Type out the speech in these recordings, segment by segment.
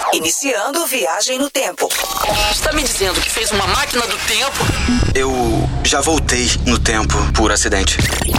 Iniciando viagem no tempo. Está me dizendo que fez uma máquina do tempo? Eu já voltei no tempo por acidente.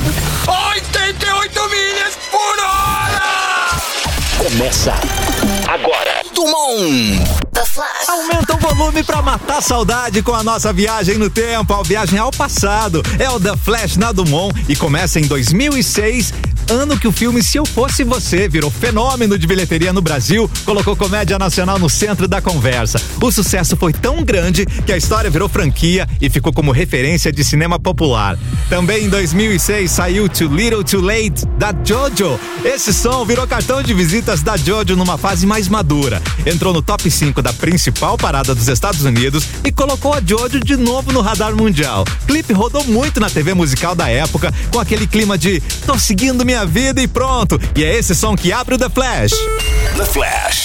88 milhas por hora! Começa agora. Dumont! The Flash. Aumenta o volume pra matar a saudade com a nossa viagem no tempo, a viagem ao passado. É o The Flash na Dumont e começa em 2006, ano que o filme Se Eu Fosse Você virou fenômeno de bilheteria no Brasil, colocou comédia nacional no centro da conversa. O sucesso foi tão grande que a história virou franquia e ficou como referência de cinema popular. Também em 2006 saiu Too Little Too Late, da JoJo. Esse som virou cartão de visitas da JoJo numa fase mais madura. Entrou no top 5 da principal parada dos Estados Unidos e colocou a JoJo de novo no radar mundial. O clipe rodou muito na TV musical da época, com aquele clima de tô seguindo minha vida e pronto. E é esse som que abre o The Flash. The Flash.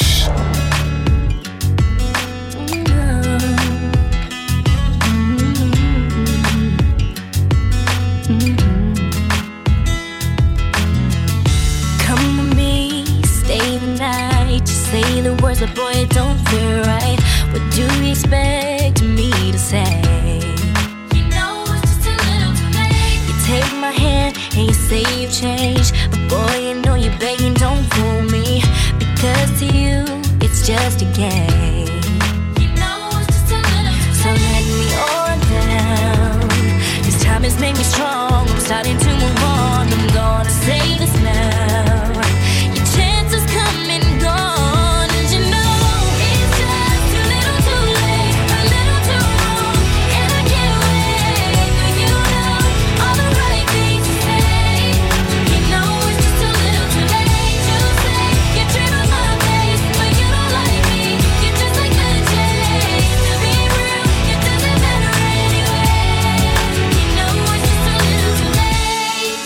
Come with me, stay the night. Just say the words, but boy, it don't feel right. What do you expect me to say? You know it's just a little too late. You take my hand and you say you've changed, but boy, you know you're begging, don't fool me. Because to you, it's just a game. You know it's just a little too late. So let me on down. This time has made me strong. I'm starting to move on. I'm gonna say this now. Your chances come and gone, and you know it's just too little too late, a little too wrong, and I can't wait for you to know all the right things to say. You know it's just a little too late to say you dream of my face, but you don't like me. You're just like the chase. To be real, it doesn't matter anyway. You know it's just a little too late.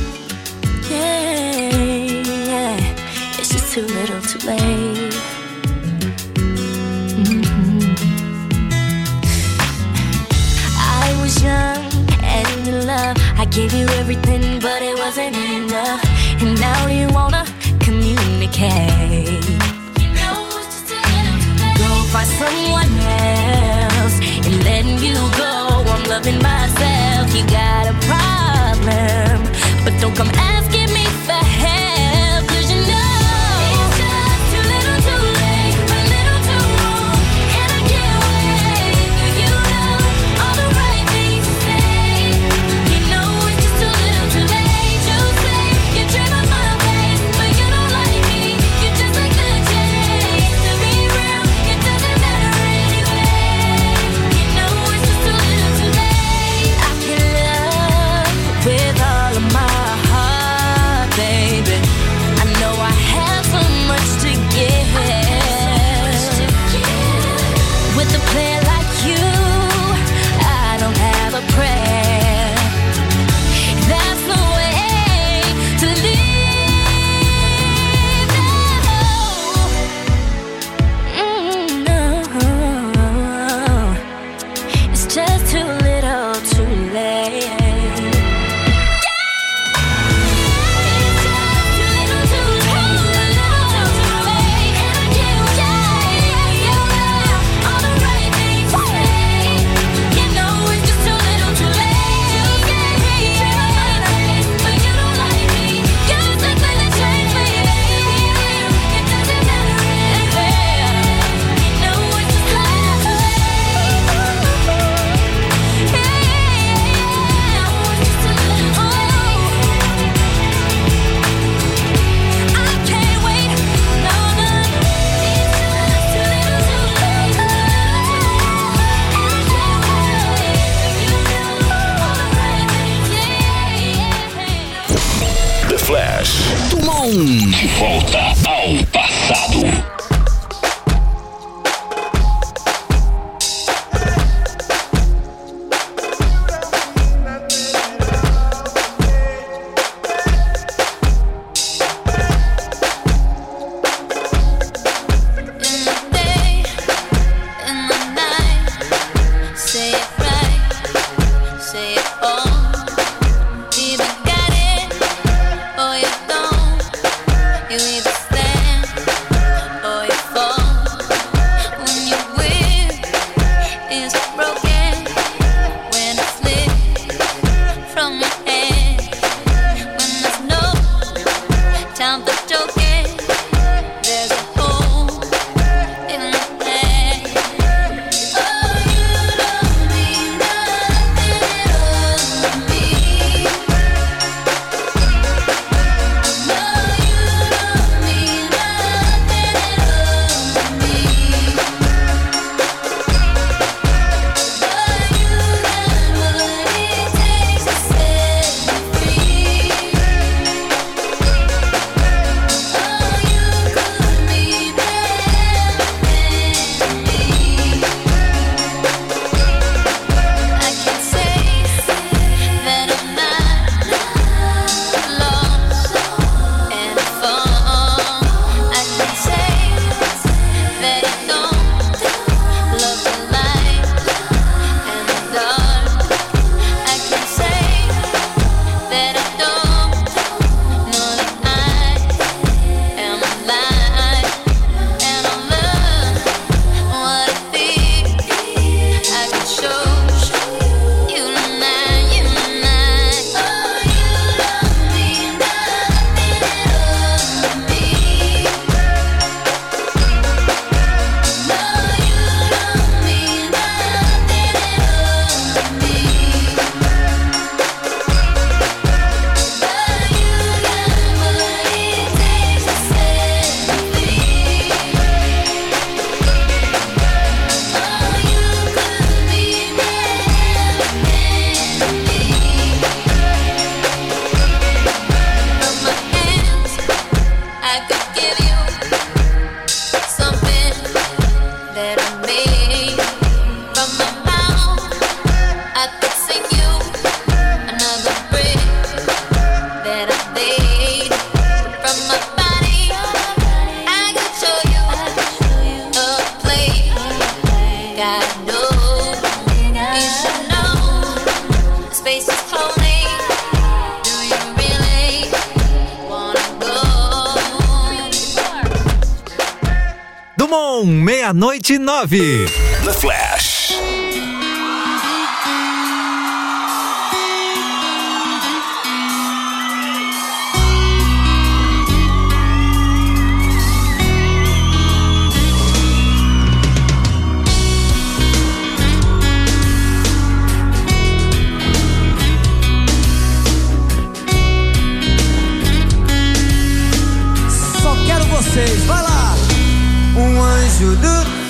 Yeah, it's just too little too late. I was young and in love. I gave you everything, but it wasn't enough. And now you wanna communicate. You know it's just a little too late. Go find someone else and letting you go. I'm loving myself. You got a problem, but don't come asking me for help, 'cause you know it's just too little too late, a little too wrong, and I can't wait for you to know all the right things to say. You know it's just a little too late to say you dream of my face, but you don't like me. You're just like the chase. To be real, it doesn't matter anyway. You know it's just a little too late. I can love with all of my heart, baby. I know I have so much to give. With a player like you, I don't have a prayer. That's the way to live. No, it's just too little too late. Flash. Dumont! De volta ao passado. You either stand or Dumont, 00:09. The Flash. Só quero vocês, vai lá! Um anjo do...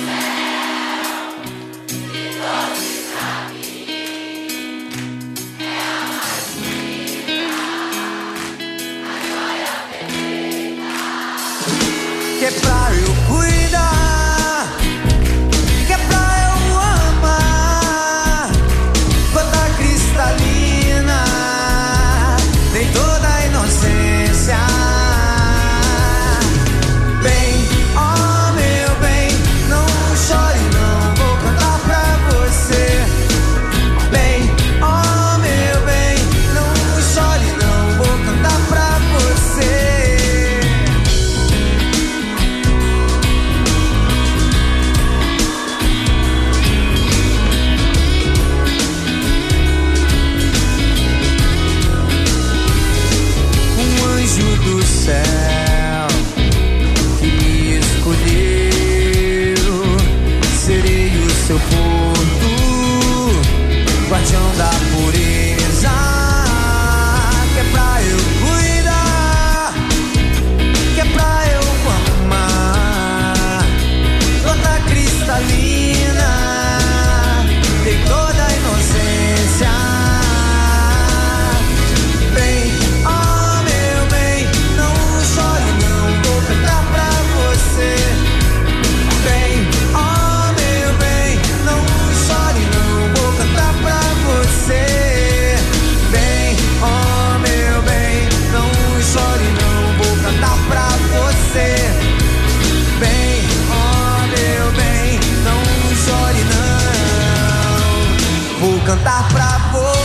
Que é pra eu cuidar, que é pra eu amar. Gota cristalina, tem toda a inocência. Bem, oh meu bem, não chore não, vou cantar pra você. Bem, oh meu bem, não chore não, vou cantar pra você. Do céu que me escolheu, serei o seu porto, guardião da pureza. Que é pra eu cuidar, que é pra eu amar. Gota cristalina, tem toda a inocência. Bem, oh meu bem, não chore não, vou cantar pra você. Bem, oh meu bem, não chore não, vou cantar pra você. Bem, oh meu bem, não chore não, vou cantar pra você. Bem, oh meu bem, não chore não, vou cantar pra você.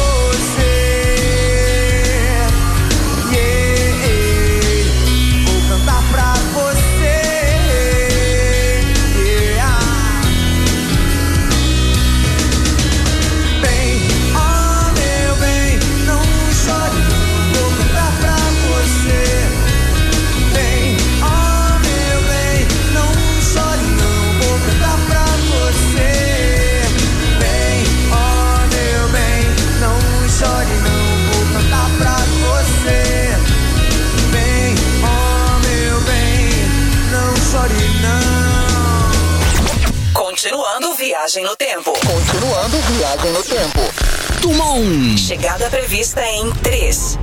Continuando viagem no tempo. Continuando viagem no tempo. Dumont. Chegada prevista em 3,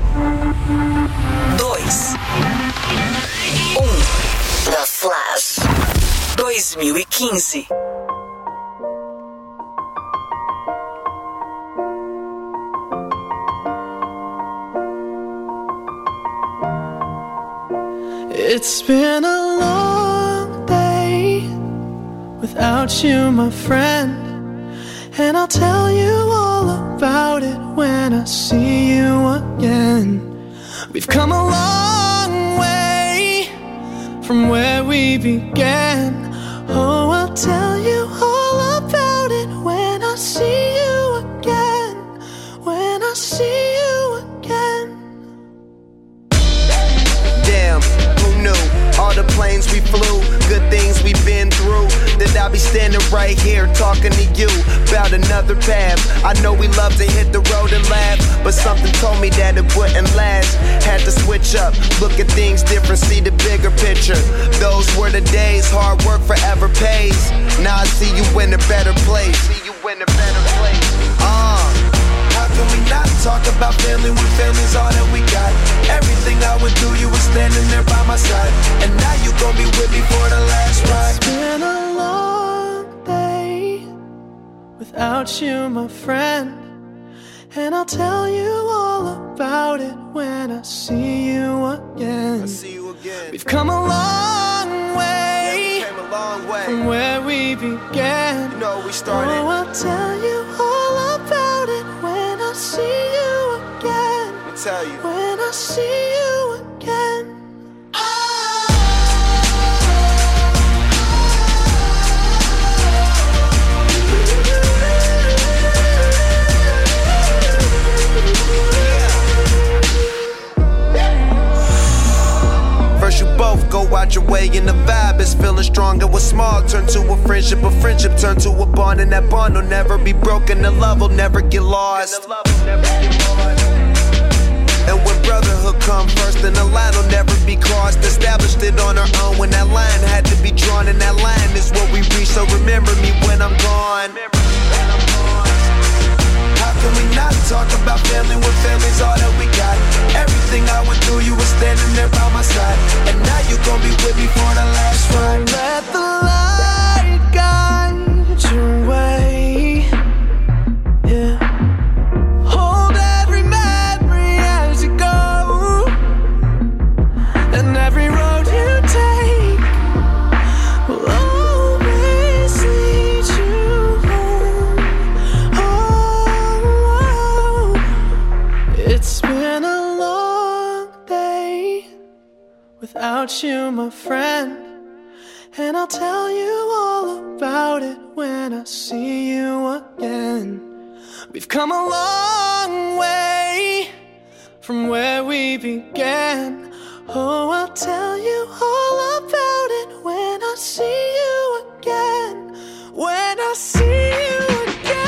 2, 1. The Flash 2015. It's been a long day without you, my friend, and I'll tell you all about it when I see you again. We've come a long way from where we began. Oh, I'll tell you all about it when I see you again. When I see you again. Damn, who knew? All the planes we flew, good things we've been through. That I'll be standing right here talking to you about another path. I know we love to hit the road and laugh, but something told me that it wouldn't last. Had to switch up, look at things different, see the bigger picture. Those were the days, hard work forever pays. Now I see you in a better place. See you in a better place. How can we not talk about family when family's all that we got? Everything I went through, you were standing there by my side, and now you gon' be with me for the last ride. It's been a long day without you, my friend, and I'll tell you all about it when I see you again. I see you again. We've come a long way, Yeah, we came a long way from where we began. You know we started. Oh, I'll tell you all about it when I see you again. Let me tell you. When I see you again. find your way, and the vibe is feeling stronger. What's small turn to a friendship turn to a bond, and that bond will never be broken. The love will never get lost. And when brotherhood come first, then the line will never be crossed. Established it on our own when that line had to be drawn, and that line is what we reach. So remember me when I'm gone. How can we not talk about family when family's all that we got? Everything I went through, you were standing there by my side, and now you gon' be with me for the last ride. Let the light guide your way. Yeah. Hold every memory as you go, and every road you take will always lead you home. Oh, it's been a long day without you, my friend, and I'll tell you all about it when I see you again. We've come a long way from where we began. Oh, I'll tell you all about it when I see you again. When I see you again.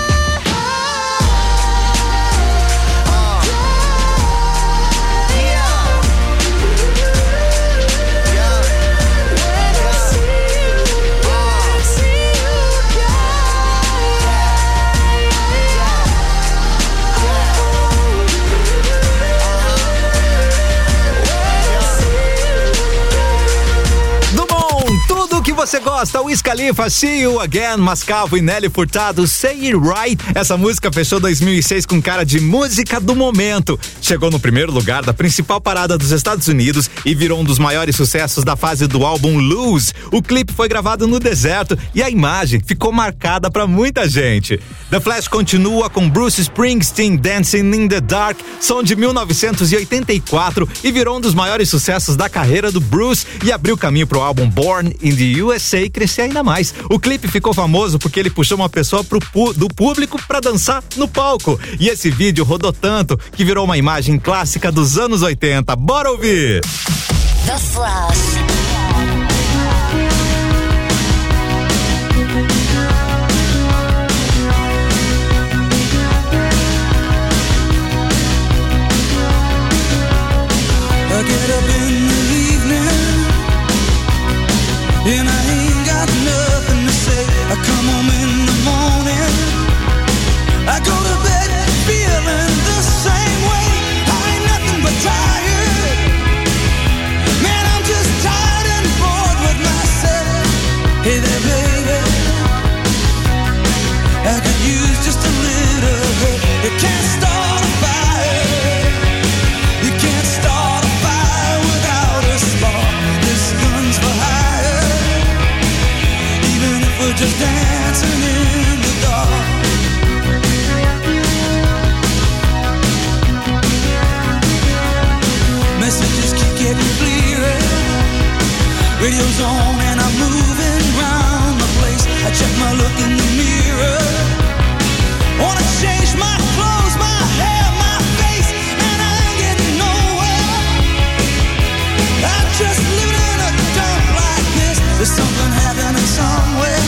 Tudo que você gosta, Wiz Khalifa, See You Again, Mascavo e Nelly Furtado, Say It Right. Essa música fechou 2006 com cara de música do momento. Chegou no primeiro lugar da principal parada dos Estados Unidos e virou um dos maiores sucessos da fase do álbum Lose. O clipe foi gravado no deserto e a imagem ficou marcada pra muita gente. The Flash continua com Bruce Springsteen, Dancing in the Dark, som de 1984, e virou um dos maiores sucessos da carreira do Bruce e abriu caminho pro álbum Born in the USA crescer ainda mais. O clipe ficou famoso porque ele puxou uma pessoa do público pra dançar no palco, e esse vídeo rodou tanto que virou uma imagem clássica dos anos 80. Bora ouvir! The Flash. I get up in the evening and I ain't got nothing to say. I come home in the morning, I go to bed feeling the same way. I ain't nothing but tired. Man, I'm just tired and bored with myself. Hey there, baby, I could use just a little help. You can't start a fire. You can't start a fire without a spark. This gun's for hire, even if we're just dancing in the dark. Messages keep getting clearer, radio's on and I'm moving round the place. I check my look in the mirror, wanna change my clothes, my hair, my face, and I ain't getting nowhere. I'm just living in a dump like this. There's something happening somewhere.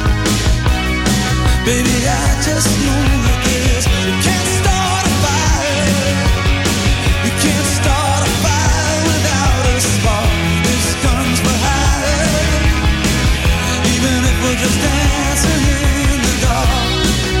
Baby, I just know that this. You can't start a fire. You can't start a fire without a spark. This gun's for hire, even if we're just dancing in the dark.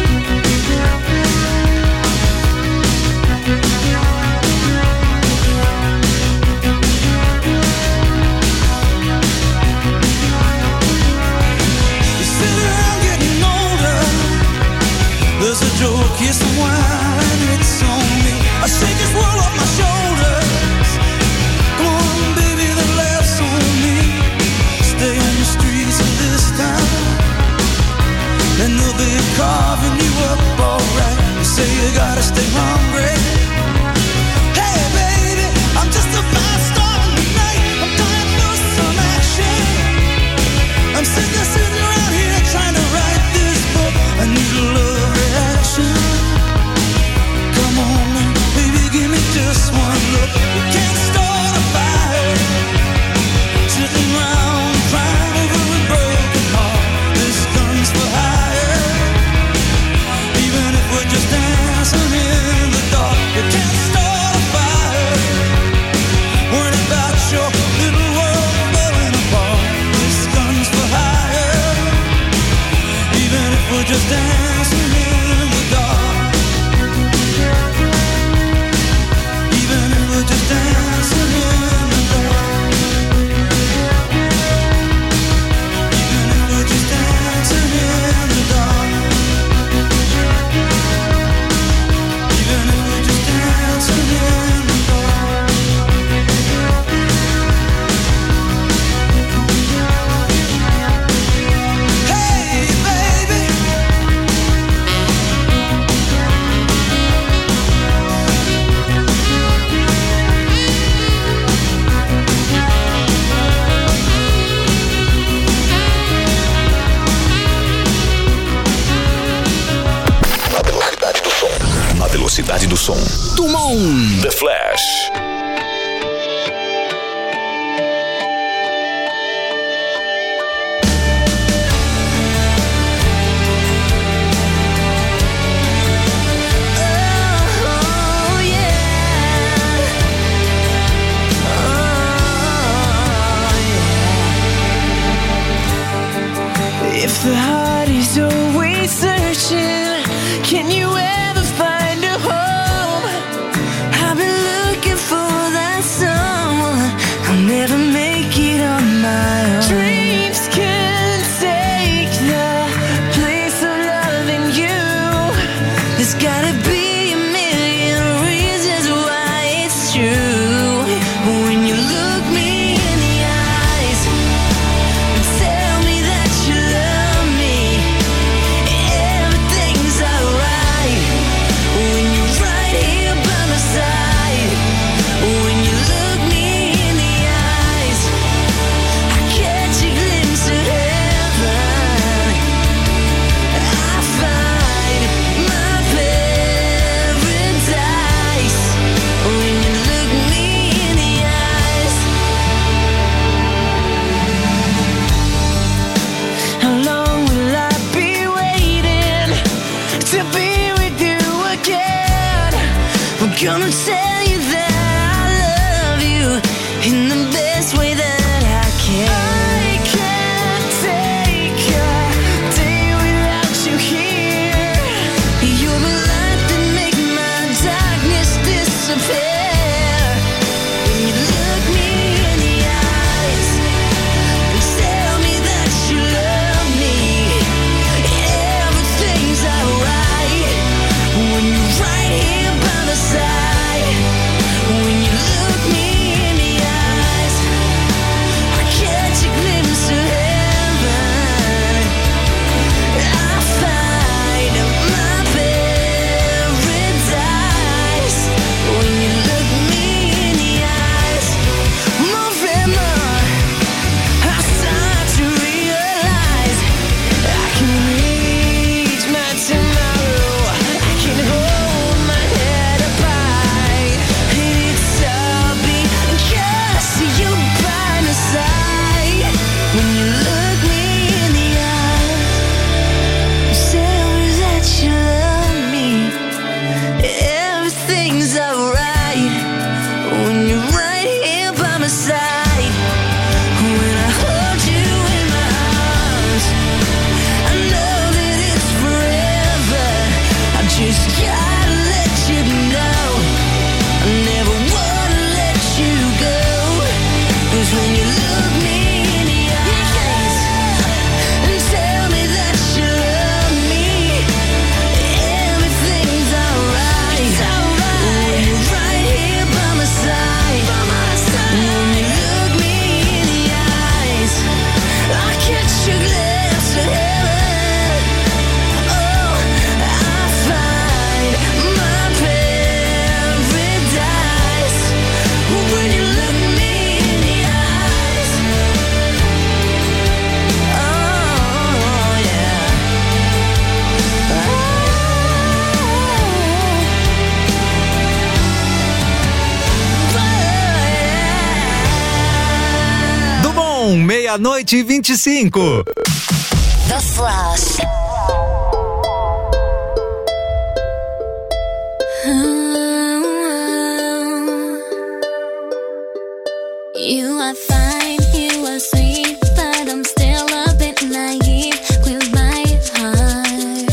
You sit around getting older. There's a joke, here's some wine, it's on me. I shake this world off my shoulders. Come on, baby, the laughs on me. Stay on the streets of this town, and they'll be carving you up alright. You say you gotta stay hungry. Hey, baby, I'm just about starting tonight. I'm dying for some action. I'm sick of sitting around here trying to write this book. I need a love reaction. Come on, baby, give me just one look. You can't start a fire. So just dancing in the dark. Even if we're just dancing in the dark. Even if we're just dancing in the dark. Even if we're just dancing in the dark. Velocidade do som. Dumont. The Flash. If the heart is always searching, can you ever find a home? I've been looking for that someone. I'll never make it on my own. Dreams can take the place of loving you. There's gotta be a million reasons why it's true. When you look me in the eyes and tell me that you love me, everything's alright. When you're right here by my side, when you look me in the eyes, I catch a glimpse of heaven. I find my paradise. When you look me in the eyes. How long will I be waiting to be with you again? I'm gonna tell you that I love you in the best way that I can. I can't take a day without you here. You're the light that make my darkness disappear. When you look me in the eyes and tell me that you love me, everything's alright. When you're right here by my side, when you look me in the eyes, I catch a glimpse of heaven. I find my paradise. When you look me in the eyes, more and more I start to realize I can reach my tomorrow. I can hold my head up high, and it's all because you're by my side. When you look me in the eyes, tell me that you love me, everything's alright. When you're right here by my side, when I hold you in my arms, I know that it's forever. I just gotta let you know I never wanna let you go. 'Cause when you look me in the eyes and tell me that you love me, everything's alright. When you're right here by my side, when you look me in the eyes, I catch a glimpse of heaven. Oh, I find my paradise. When you look me in the eyes. Oh, yeah. Dumont, 00:25. The Flash. You are fine, you are sweet, but I'm still a bit naive with my heart.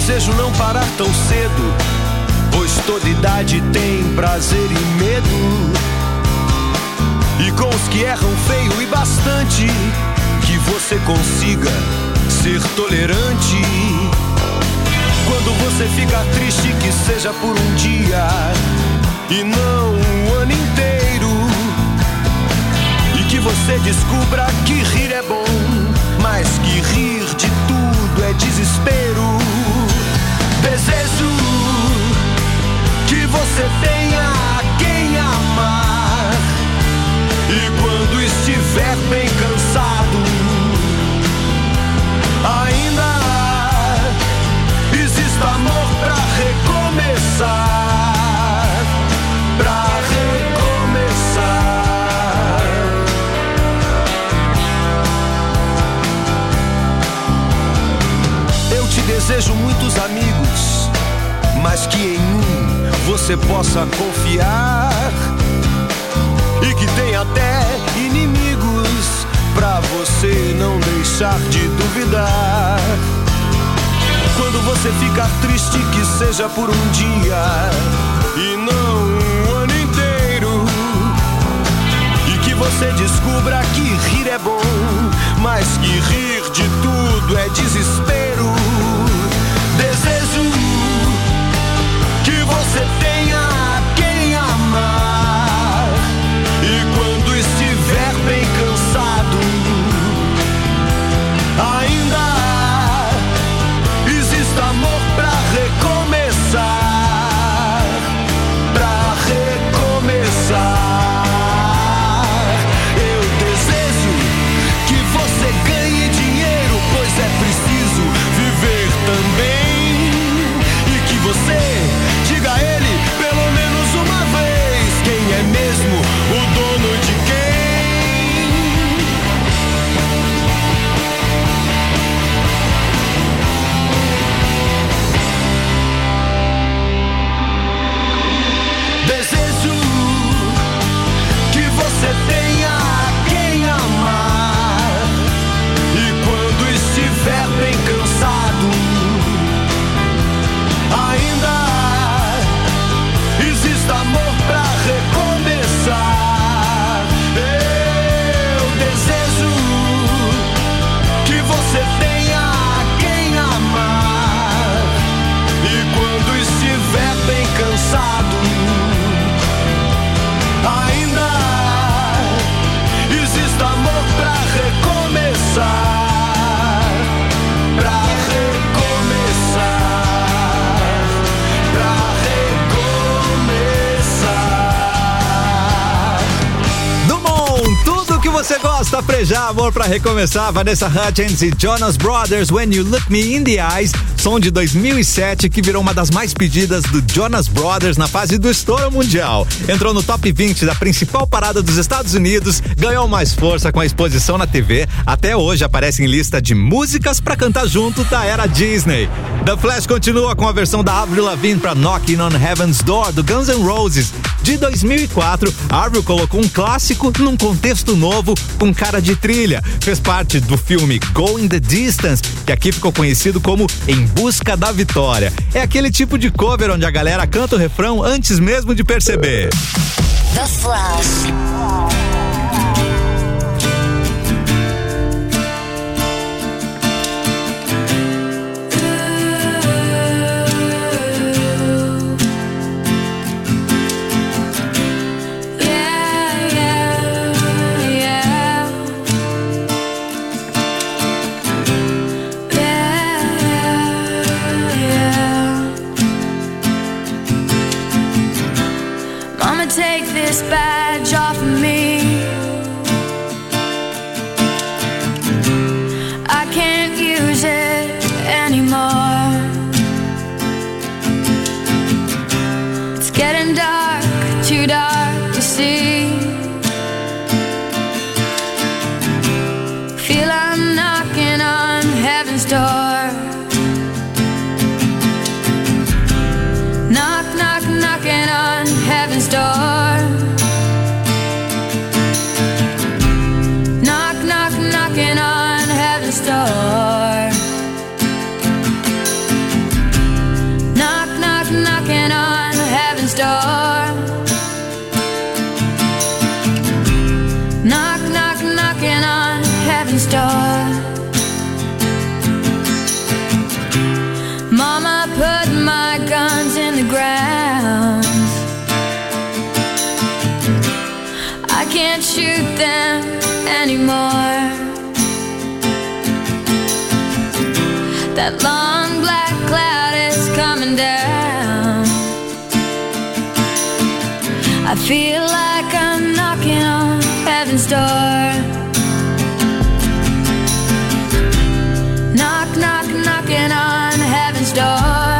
desejo não parar tão cedo, pois toda idade tem prazer e medo. E com os que erram feio e bastante, que você consiga ser tolerante. Quando você ficar triste, que seja por um dia e não um ano inteiro. E que você descubra que rir é bom, mas que rir de tudo é desespero. Desejo que você tenha quem amar, e quando estiver bem cansado, ainda existe amor pra recomeçar, pra recomeçar. Eu te desejo muitos amigos, mas que em um você possa confiar, e que tenha até inimigos pra você não deixar de duvidar. Quando você ficar triste, que seja por um dia e não um ano inteiro. E que você descubra que rir é bom, mas que rir de tudo é desespero. Desejo que você tenha quem amar, e quando estiver bem cansado, ainda existe amor pra recomeçar, pra recomeçar. Eu desejo que você ganhe dinheiro, pois é preciso viver também. E que você diga a ele pelo menos uma vez quem é mesmo o dono de quem. Desejo que você tenha quem amar, e quando estiver bem cansado, ainda existe amor pra recomeçar. Eu desejo que você tenha quem amar, e quando estiver bem cansado, ainda existe amor pra recomeçar, pra recomeçar, pra recomeçar. Dumont, tudo que você gosta, Frejá, amor pra recomeçar. Vanessa Hudgens e Jonas Brothers, When You Look Me in the Eyes, som de 2007 que virou uma das mais pedidas do Jonas Brothers na fase do estouro mundial. Entrou no top 20 da principal parada dos Estados Unidos, ganhou mais força com a exposição na TV, até hoje aparece em lista de músicas pra cantar junto da era Disney. The Flash continua com a versão da Avril Lavigne pra Knocking on Heaven's Door, do Guns N' Roses. De 2004, Avril colocou um clássico num contexto novo, com cara de trilha. Fez parte do filme Going the Distance, que aqui ficou conhecido como Em Busca da Vitória. É aquele tipo de cover onde a galera canta o refrão antes mesmo de perceber. The Flash. Take this badge off of me. I can't use it anymore. It's getting dark, too dark to see. Feel I'm knocking on heaven's door. Knock, knock, knocking on heaven's door. Knock, knock, knocking on heaven's door. can't shoot them anymore. That long black cloud is coming down. I feel like I'm knocking on heaven's door. Knock, knock, knocking on heaven's door.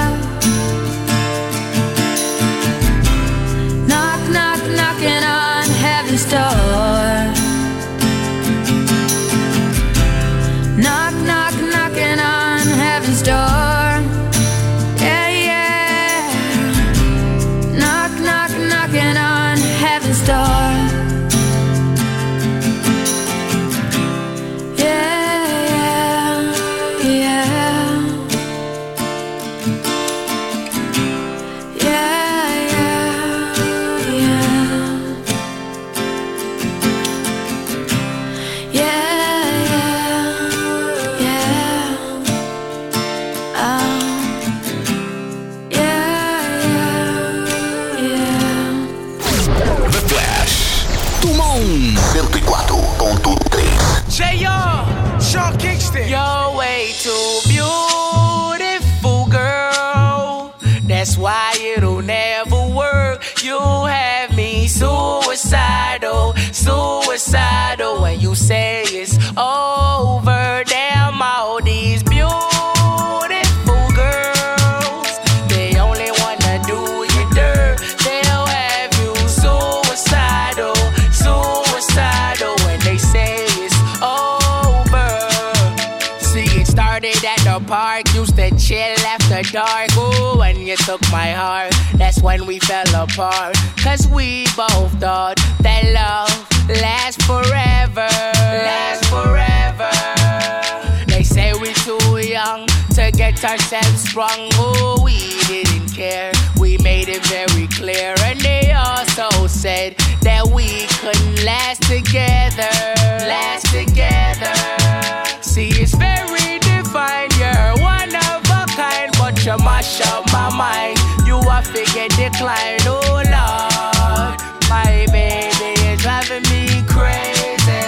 Knock, knock, knocking on heaven's door. Knock, knock, knocking on heaven's door. Yeah, yeah. Knock, knock, knocking on heaven's door. Sean Kingston. You're way too beautiful, girl. That's why it'll never work. You have me suicidal, suicidal. When you say it's over, damn all these beautiful girls, they only wanna do you dirt. They'll have you suicidal, suicidal. When they say it's over. See, it started at the park, used to chill after dark. Ooh, when you took my heart, that's when we fell apart. Cause we both thought that love lasts forever. Lasts forever. They say we're too young to get ourselves sprung. Ooh, we didn't care, we made it very clear. And they also said that we couldn't last together. Last together. See, it's very defined, you're one of a kind, but you mash up my mind. You are figure decline, oh Lord. My baby is driving me crazy.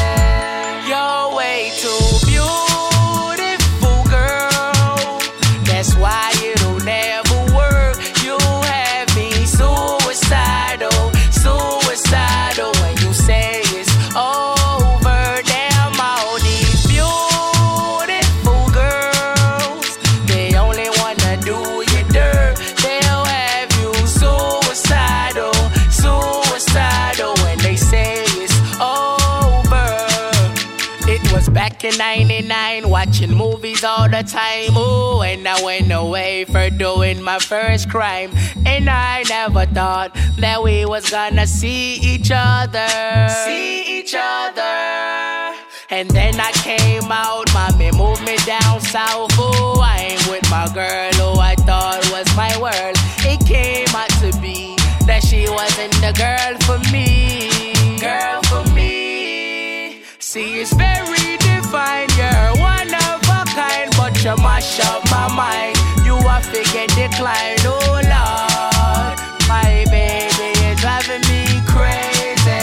You're way too beautiful, girl. That's why it'll never work. You have me suicidal, suicidal. When you say it's over, damn all these beautiful girls, they only wanna do you dirt. They'll have you suicidal, suicidal. When they say it's over. It was back in 99, watching movies all the time. Ooh, and I went away for doing my first crime. And I never thought that we was gonna see each other. See each other. And then I came out, mommy moved me down south. Ooh, I ain't with my girl who I thought was my world. It came out to be that she wasn't the girl for me. Girl for me. See, it's very defined, you're one of a kind, but you mash up my mind. You are figure decline, oh Lord. My baby is driving me crazy.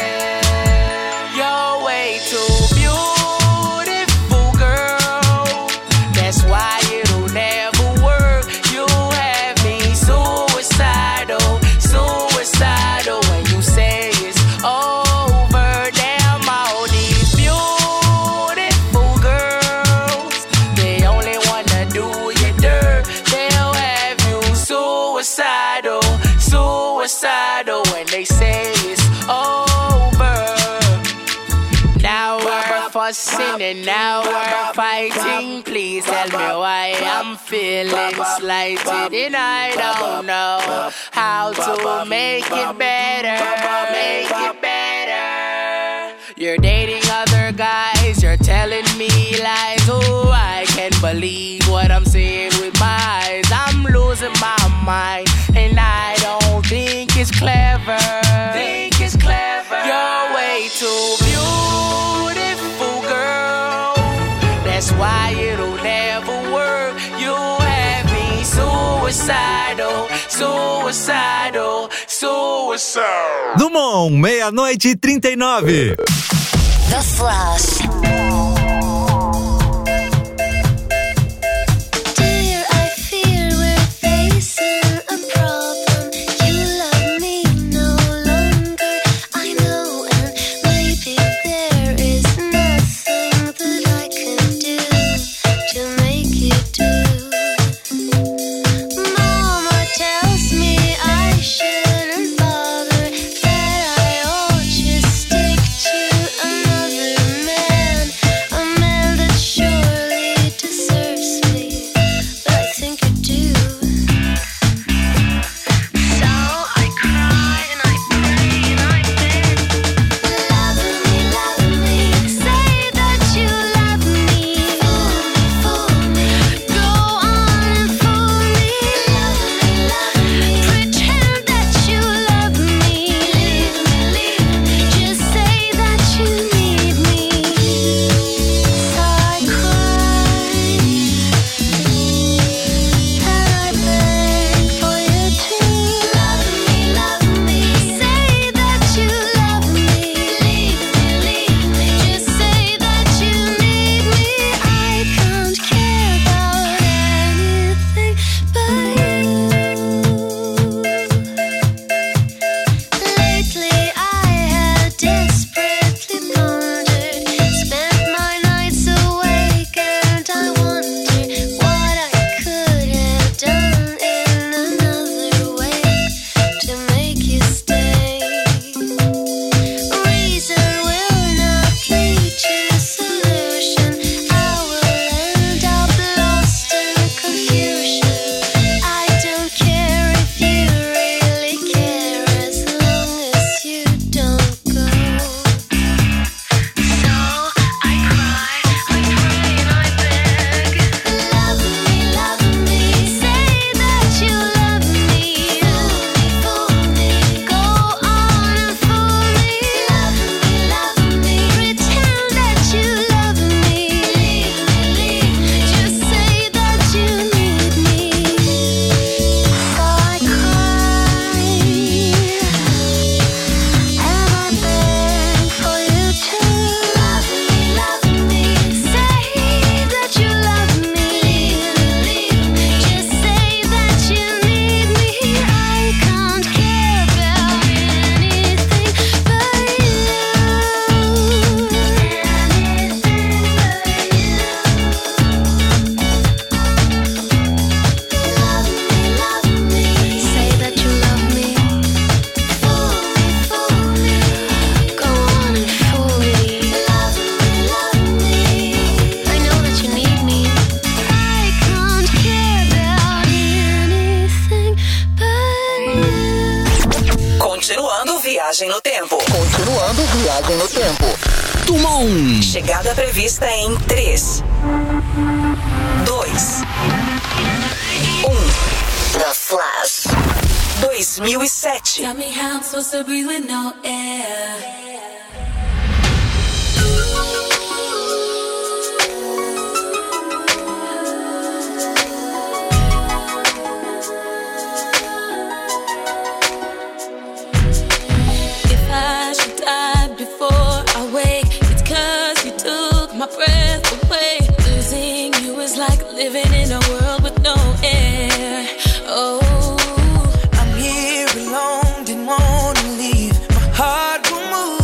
You're way too beautiful, girl. That's why it'll never work. You have me suicidal, suicidal. When you say it's over, damn all these beautiful girls, they only wanna do you dirt. They'll have you suicidal, suicidal. When they say it's over. Now we're fussing and now we're fighting. Please tell me why I'm feeling slighted, and I don't know how to make it better. Make it better. You're dating other guys, you're telling me lies. Oh, I can't believe what I'm seeing with my eyes. I'm losing my mind, and I don't think it's clever. Think it's clever. You're way too beautiful, girl. That's why it'll never work. You have me suicidal, suicidal, suicidal. what's up? Dumont, 00:39. The Flash. Viagem no tempo. Continuando Viagem no tempo. Dumont. Chegada prevista em 3, 2, 1. The Flash. 2007. Tell me how I'm supposed to breathe with no air. My breath away, losing you is like living in a world with no air. Oh, I'm here alone, didn't wanna leave. My heart will move.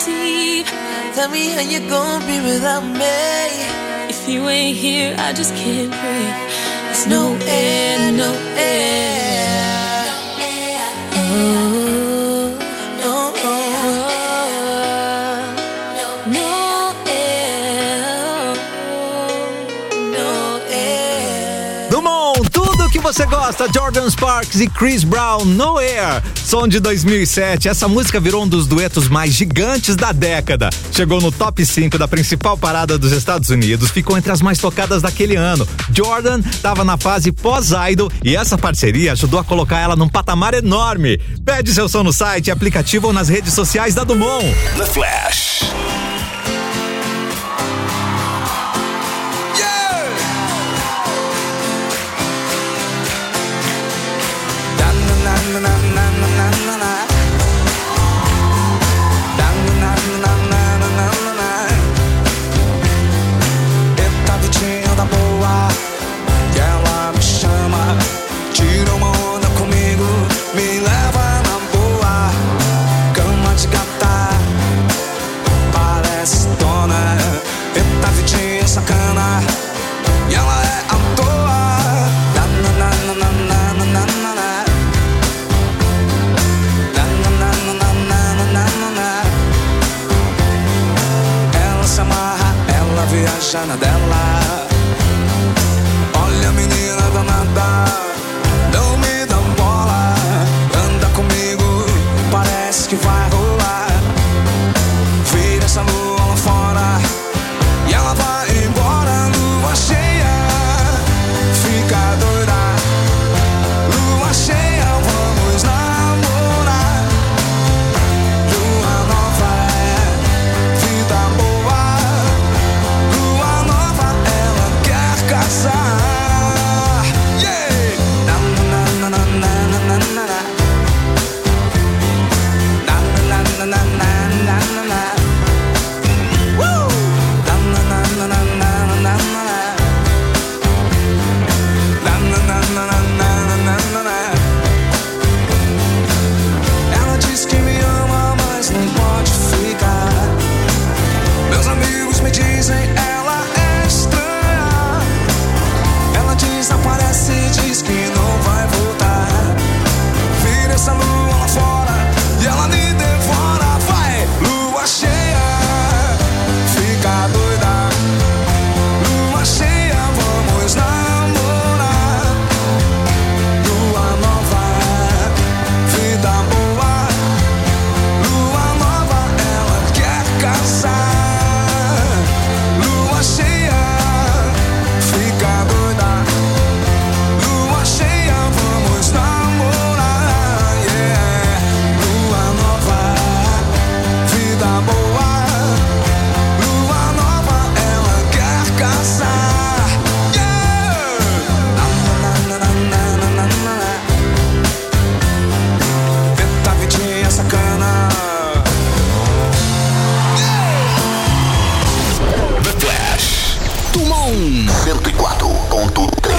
deep. Tell me how you gonna be without me. If you ain't here, I just can't breathe. There's no air, no air. Oh, no, no air, no air. Dumont, tudo que você gosta, Jordan Sparks e Chris Brown, No Air, som de 2007. Essa música virou um dos duetos mais gigantes da década. Chegou no top 5 da principal parada dos Estados Unidos, ficou entre as mais tocadas daquele ano. Jordan estava na fase pós-idol e essa parceria ajudou a colocar ela num patamar enorme. Pede seu som no site, aplicativo ou nas redes sociais da Dumont. The Flash. Eita Vitinha da boa, que ela me chama, tira uma onda comigo, me leva na boa, cama de gata, parece dona. Eita Vitinha sacana, e ela é à toa. Ela se amarra, ela viaja na dela. Olha a menina danada, não me dá bola. Anda comigo, parece que vai rolar. Vira essa lua lá fora e ela vai embora. Lua cheia, fica doida. Lua cheia, vamos namorar. Lua nova é vida boa. Lua nova, ela quer casar. Yeah! Na na na na na na na na. Na na na na na na na. Woo! Na na na na na na na na. Na na na na na na na. Ela diz que me ama, mas não pode ficar. Meus amigos me dizem ela é estranha. Ela desaparece e diz que não vai voltar. Vira essa lua lá fora e ela me devora. Vai, lua cheia, fica doida. Lua cheia, vamos namorar. Lua nova, vida boa. Lua nova, ela quer casar. Lua cheia, fica doida. Lua cheia, vamos namorar. Yeah. Lua nova, vida boa. Lua nova, ela quer casar. Yeah. Na na na na na na na. Eita Vitinha sacana. The Flash. Dumont 104.3.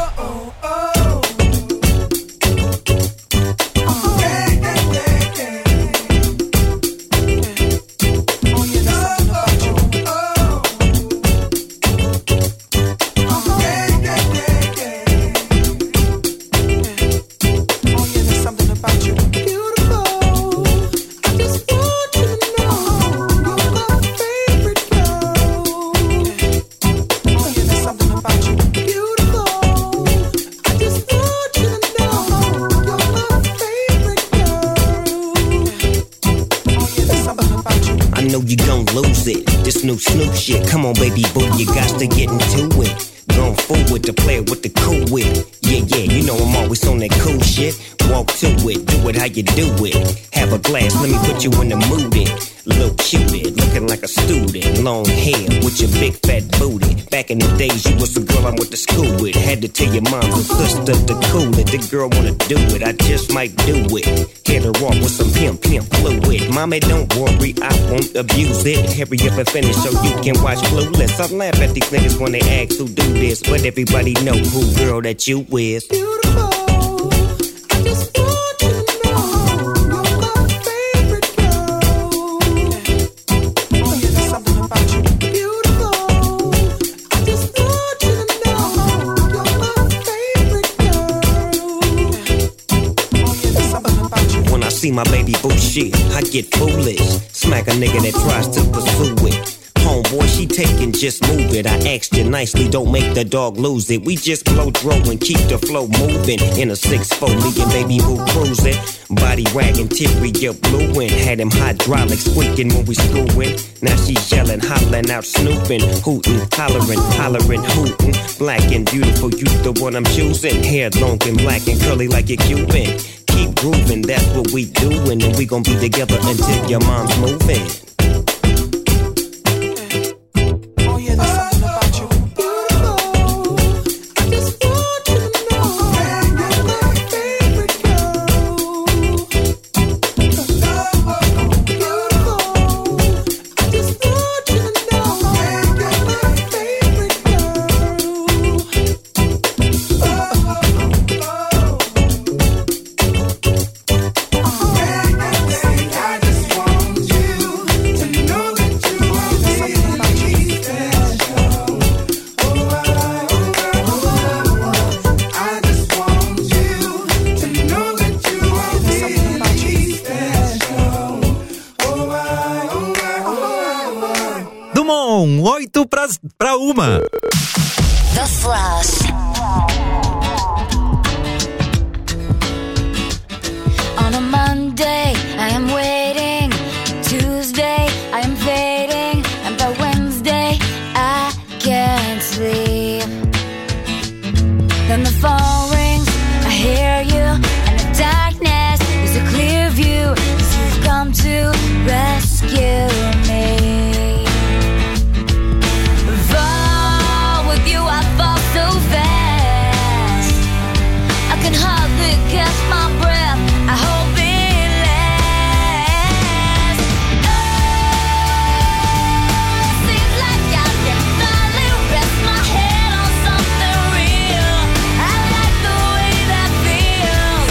I know you gon' lose it. This new Snoop shit. Come on, baby boo, you got to get into it. Going forward to play with the cool wit. Yeah, yeah, you know I'm always on that cool shit. Walk to it, do it how you do it. Have a glass, let me put you in the mood. Little cutie, looking like a student. Long hair with your big fat booty. Back in the days, you was the girl I went to school with. Had to tell your mom and sister to cool it. The girl wanna do it, I just might do it. Hit her off with some pimp fluid. Mommy, don't worry, I won't abuse it. Hurry up and finish so you can watch Clueless. I laugh at these niggas when they ask who do this, but everybody know who girl that you is. Beautiful, I just want you to know you're my favorite girl. see my baby boo shit, I get foolish. Smack a nigga that tries to pursue it. Homeboy, she taking, just move it. I asked you nicely, don't make the dog lose it. We just blow throw and keep the flow moving. In a 6'4", me and baby boo cruising. Body wagging, teary up blueing. Had him hydraulic squeaking when we screwing. Now she's yelling, hollering out, snooping, hooting, hollering, hooting. Black and beautiful, you the one I'm choosing. Hair long and black and curly like a Cuban. Keep grooving, that's what we doing, and we gon' be together until your mom's moving. Dumont, 8 pra 1. The Flash. On a Monday, I am waiting. Tuesday, I am fading. And by Wednesday, I can't sleep. Then the phone rings, I hear you. And the darkness is a clear view. 'Cause you've come to rescue me. Fall with you, I fall so fast. I can hardly catch my breath. I hope it lasts. Oh, seems like I can finally rest my head on something real. I like the way that feels.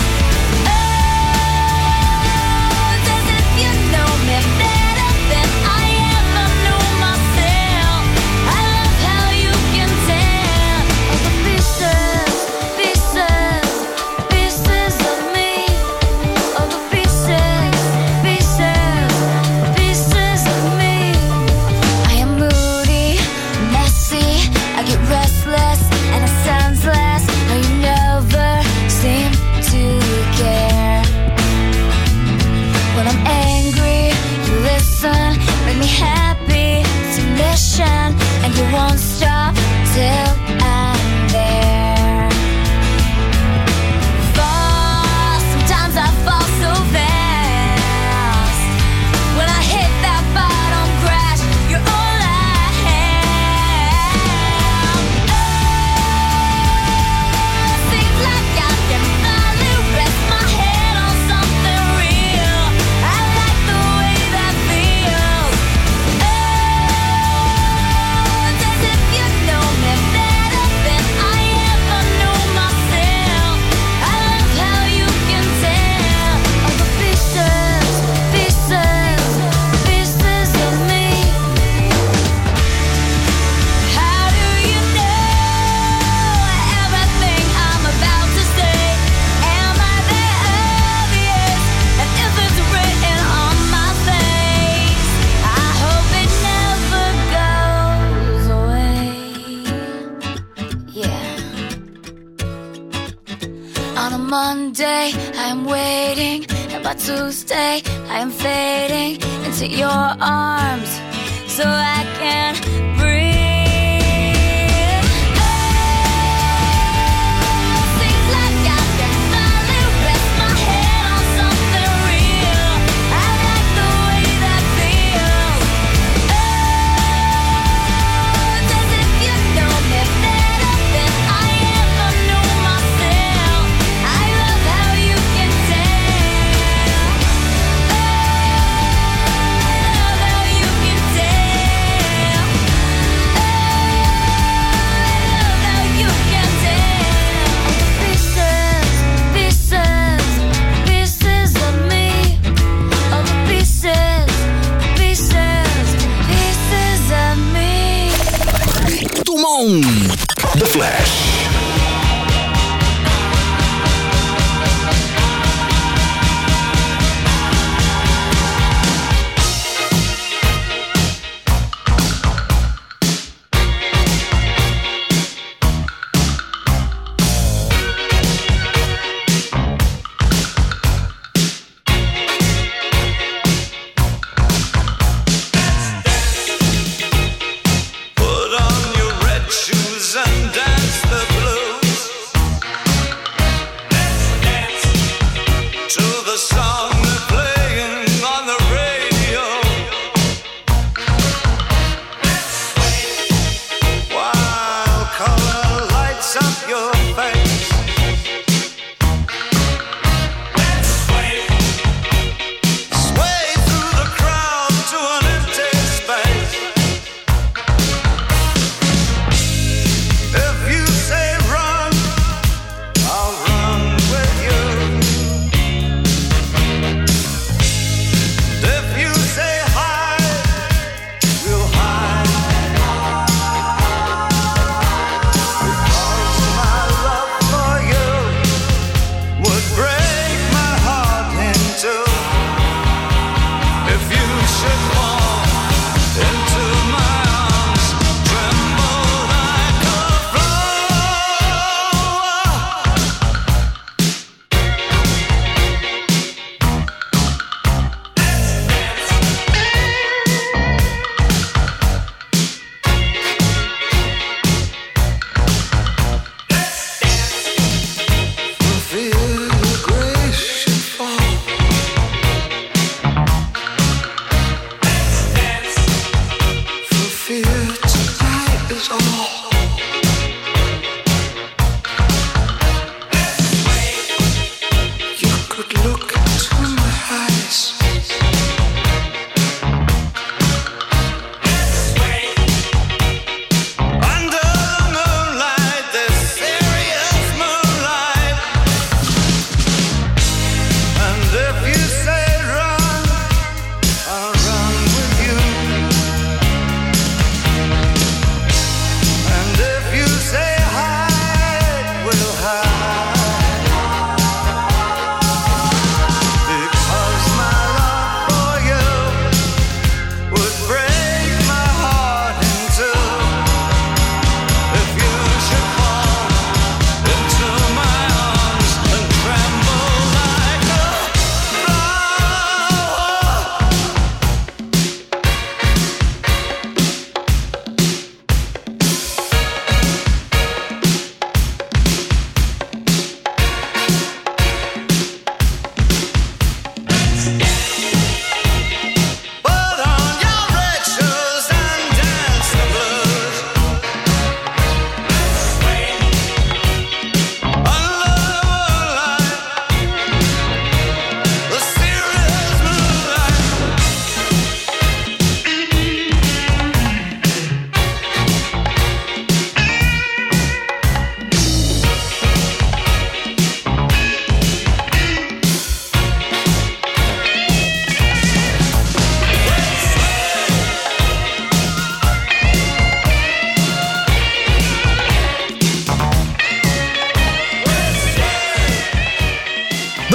Oh, it's as if you know me better than I ever knew myself. I love how you can tell all the pieces, pieces, pieces of me. All the pieces, pieces, pieces of me. I am moody, messy, I get restless, and it sounds less. How you never seem to care. When I'm angry, you listen, make me happy, it's a mission, and you won't stop till I'm there. Fall, sometimes I fall so fast. When I hit that bottom crash, you're all I have. Oh, seems like I can finally rest my head on something real. I like the way that feels. Oh, it's as if you know me better than I ever knew myself. I love how you can tell all the pieces, pieces, pieces of me. How do you know everything I'm about to say? Am I that obvious? And if it's written on my face, I hope it never goes away. Yeah. On a Monday, I am waiting, and by Tuesday, I am fading into your arms, so I can breathe. Oh, seems like I can finally rest my head on something real. I like the way that feels. Oh, it's as if you know me better than I ever knew myself. I love how you can tell. I love how you can tell.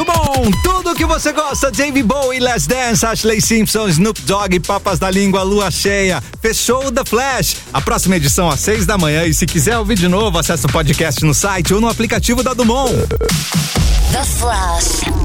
Dumont, tudo que você gosta, David Bowie, Let's Dance, Ashley Simpson, Snoop Dogg, Papas da Língua, Lua Cheia. Fechou o The Flash. A próxima edição às 6 da manhã e se quiser ouvir de novo, acesse o podcast no site ou no aplicativo da Dumont. The Flash.